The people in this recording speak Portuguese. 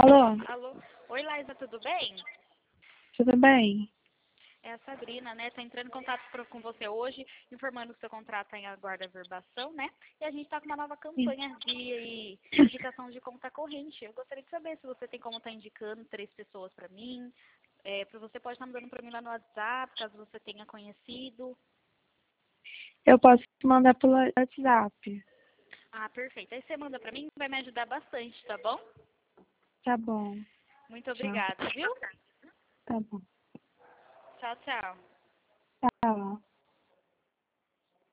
Alô, Alô? Oi, Laísa, tudo bem? tudo bem? É a Sabrina, né? Tô entrando em contato com você hoje, informando que seu contrato está em aguardo de averbação, né? E a gente está com uma nova Sim. campanha de indicação de conta corrente. Eu gostaria de saber se você tem como estar indicando 3 pessoas para mim. Você pode estar mandando para mim lá no WhatsApp, caso você tenha conhecido. Eu posso te mandar pelo WhatsApp. Ah, perfeito. Aí você manda para mim, vai me ajudar bastante, tá bom? Tá bom. Muito Tchau. obrigada, viu? Tá bom. Tchau, tchau.